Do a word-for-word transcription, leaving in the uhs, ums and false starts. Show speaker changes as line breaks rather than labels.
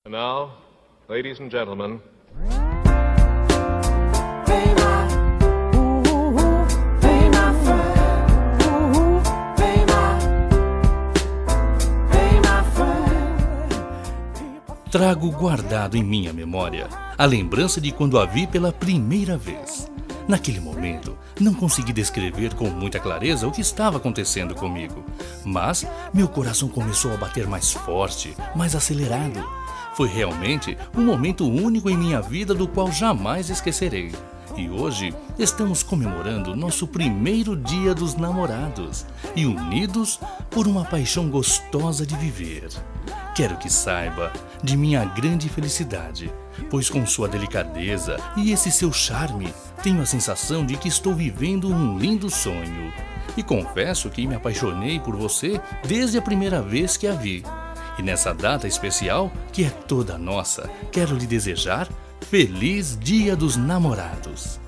And now, ladies and gentlemen,
trago guardado em minha memória a lembrança de quando a vi pela primeira vez. Naquele momento, não consegui descrever com muita clareza o que estava acontecendo comigo, mas meu coração começou a bater mais forte, mais acelerado. Foi realmente um momento único em minha vida do qual jamais esquecerei. E hoje estamos comemorando nosso primeiro dia dos namorados e unidos por uma paixão gostosa de viver. Quero que saiba de minha grande felicidade, pois com sua delicadeza e esse seu charme, tenho a sensação de que estou vivendo um lindo sonho. E confesso que me apaixonei por você desde a primeira vez que a vi. E nessa data especial, que é toda nossa, quero lhe desejar Feliz Dia dos Namorados!